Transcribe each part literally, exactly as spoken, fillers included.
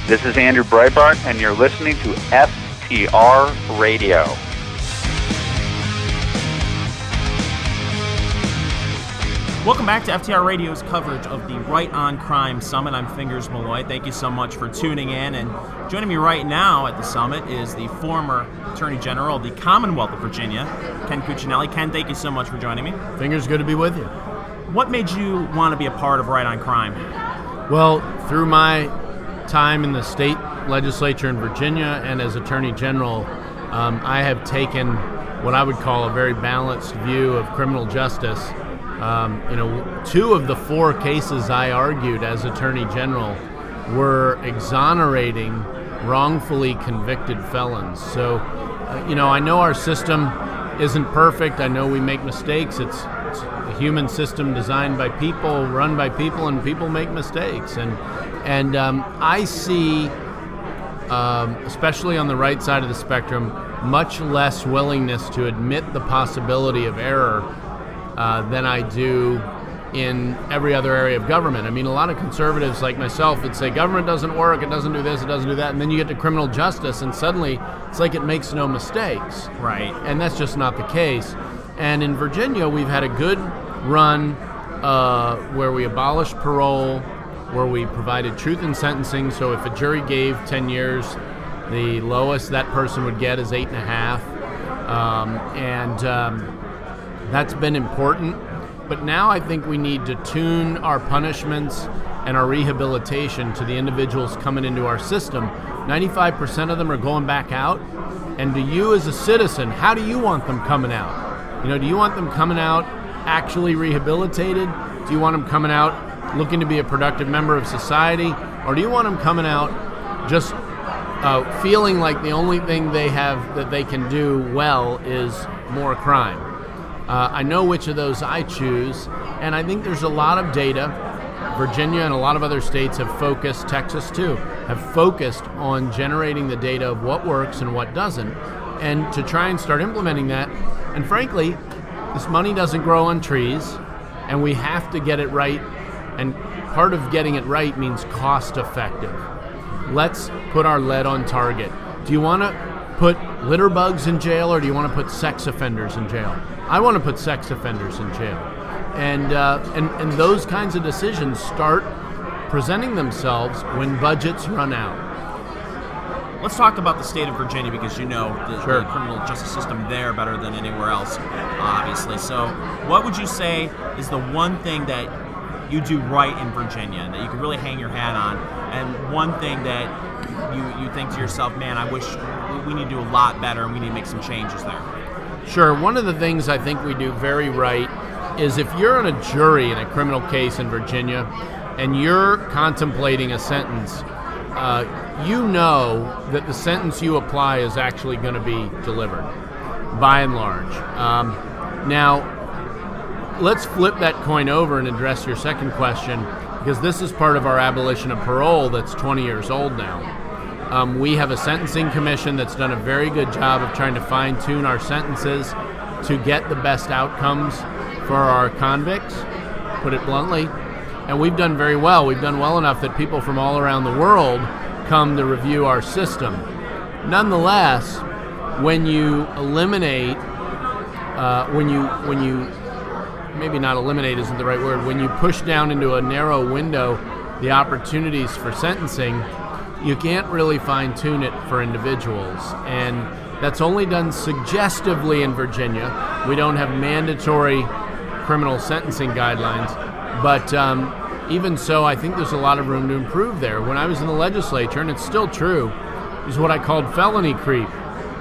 This is Andrew Breitbart, and you're listening to F T R Radio. Welcome back to F T R Radio's coverage of the Right on Crime Summit. I'm Fingers Malloy. Thank you so much for tuning in. And joining me right now at the summit is the former Attorney General of the Commonwealth of Virginia, Ken Cuccinelli. Ken, thank you so much for joining me. Fingers, good to be with you. What made you want to be a part of Right on Crime? Well, through my time in the state legislature in Virginia and as Attorney General, um, I have taken what I would call a very balanced view of criminal justice. Um, you know, two of the four cases I argued as Attorney General were exonerating wrongfully convicted felons. So, uh, you know, I know our system isn't perfect. I know we make mistakes. It's, it's a human system designed by people, run by people, and people make mistakes. And and um, I see, um, especially on the right side of the spectrum, much less willingness to admit the possibility of error Uh, than I do in every other area of government. I mean, a lot of conservatives like myself would say government doesn't work, it doesn't do this, it doesn't do that, and then you get to criminal justice and suddenly it's like it makes no mistakes. Right. And that's just not the case. And in Virginia, we've had a good run uh, where we abolished parole, where we provided truth in sentencing, so if a jury gave ten years, the lowest that person would get is eight and a half. Um, and um, That's been important, but now I think we need to tune our punishments and our rehabilitation to the individuals coming into our system. ninety-five percent of them are going back out, and to you as a citizen, how do you want them coming out? You know, do you want them coming out actually rehabilitated? Do you want them coming out looking to be a productive member of society? Or do you want them coming out just uh, feeling like the only thing they have that they can do well is more crime? Uh, I know which of those I choose, and I think there's a lot of data. Virginia and a lot of other states have focused, Texas too, have focused on generating the data of what works and what doesn't, and to try and start implementing that. And frankly, this money doesn't grow on trees, and we have to get it right, and part of getting it right means cost effective. Let's put our lead on target. Do you want to put litter bugs in jail, or do you want to put sex offenders in jail? I want to put sex offenders in jail. And, uh, and and those kinds of decisions start presenting themselves when budgets run out. Let's talk about the state of Virginia, because you know the, sure. the criminal justice system there better than anywhere else, obviously. So what would you say is the one thing that you do right in Virginia that you can really hang your hat on, and one thing that you, you think to yourself, man, I wish we need to do a lot better and we need to make some changes there? Sure. One of the things I think we do very right is if you're on a jury in a criminal case in Virginia and you're contemplating a sentence, uh, you know that the sentence you apply is actually going to be delivered, by and large. Um, now, let's flip that coin over and address your second question, because this is part of our abolition of parole that's twenty years old now. Um, we have a sentencing commission that's done a very good job of trying to fine-tune our sentences to get the best outcomes for our convicts, put it bluntly. And we've done very well. We've done well enough that people from all around the world come to review our system. Nonetheless, when you eliminate, uh, when you, when you, maybe not eliminate isn't the right word, when you push down into a narrow window the opportunities for sentencing, you can't really fine-tune it for individuals. And that's only done suggestively in Virginia. We don't have mandatory criminal sentencing guidelines. But um, even so, I think there's a lot of room to improve there. When I was in the legislature, and it's still true, is what I called felony creep.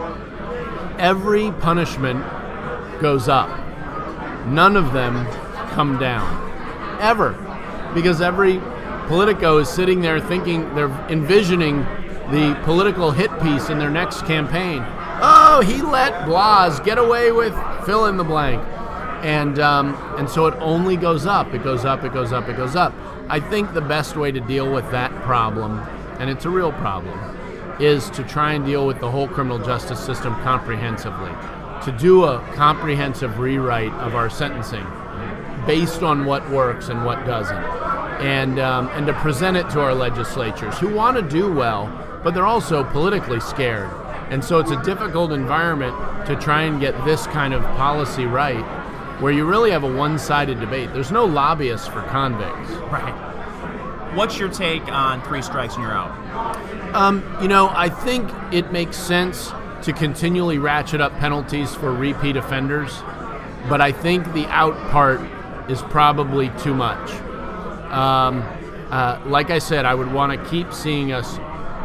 Every punishment goes up. None of them come down. Ever. Because every Politico is sitting there thinking, they're envisioning the political hit piece in their next campaign. Oh, he let Blas get away with fill in the blank. And um, and so it only goes up. It goes up, it goes up, it goes up. I think the best way to deal with that problem, and it's a real problem, is to try and deal with the whole criminal justice system comprehensively. To do a comprehensive rewrite of our sentencing based on what works and what doesn't. and um, and to present it to our legislatures who want to do well, but they're also politically scared. And so it's a difficult environment to try and get this kind of policy right, where you really have a one-sided debate. There's no lobbyists for convicts. Right. What's your take on three strikes and you're out? Um, you know, I think it makes sense to continually ratchet up penalties for repeat offenders, but I think the out part is probably too much. Um, uh, like I said, I would want to keep seeing us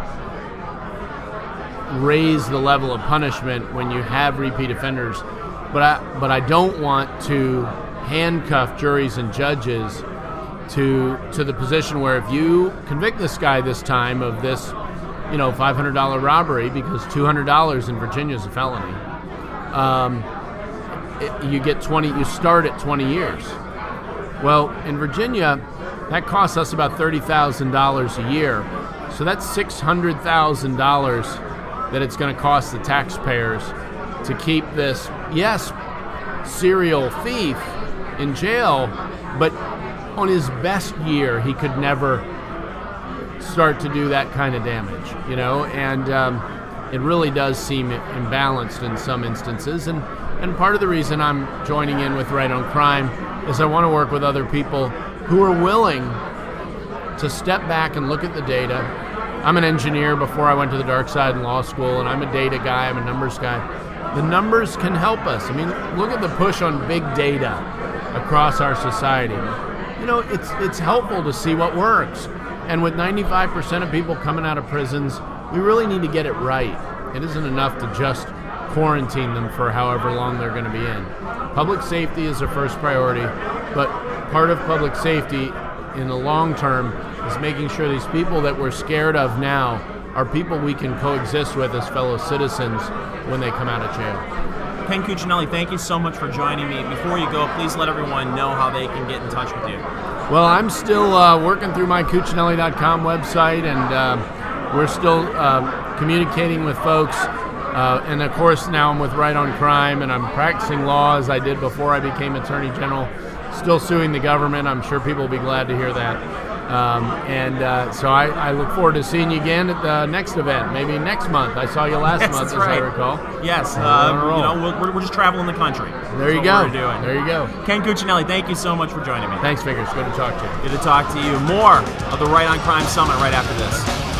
raise the level of punishment when you have repeat offenders, but I, but I don't want to handcuff juries and judges to to the position where if you convict this guy this time of this, you know, five hundred dollars robbery, because two hundred dollars in Virginia is a felony, um, it, you get twenty. You start at twenty years. Well, in Virginia, that costs us about thirty thousand dollars a year, so that's six hundred thousand dollars that it's going to cost the taxpayers to keep this, yes, serial thief in jail, but on his best year, he could never start to do that kind of damage, you know, and um, it really does seem imbalanced in some instances. And, and part of the reason I'm joining in with Right on Crime is I want to work with other people who are willing to step back and look at the data. I'm an engineer before I went to the dark side in law school, and I'm a data guy, I'm a numbers guy. The numbers can help us. I mean, look at the push on big data across our society. You know, it's it's helpful to see what works. And with ninety-five percent of people coming out of prisons, we really need to get it right. It isn't enough to just quarantine them for however long they're going to be in. Public safety is our first priority, but part of public safety in the long term is making sure these people that we're scared of now are people we can coexist with as fellow citizens when they come out of jail. Ken Cuccinelli, thank you so much for joining me. Before you go, please let everyone know how they can get in touch with you. Well, I'm still uh, working through my Cuccinelli dot com website, and uh, we're still uh, communicating with folks. Uh, and of course, now I'm with Right on Crime, and I'm practicing law as I did before I became Attorney General, still suing the government. I'm sure people will be glad to hear that. Um, and uh, so I, I look forward to seeing you again at the next event, maybe next month. I saw you last yes, month, as right. I recall. Yes, uh, uh, you know, we're, we're just traveling the country. There you That's go. what we're doing. There you go. Ken Cuccinelli, thank you so much for joining me. Thanks, Fingers. Good to talk to you. Good to talk to you. More of the Right on Crime Summit right after this.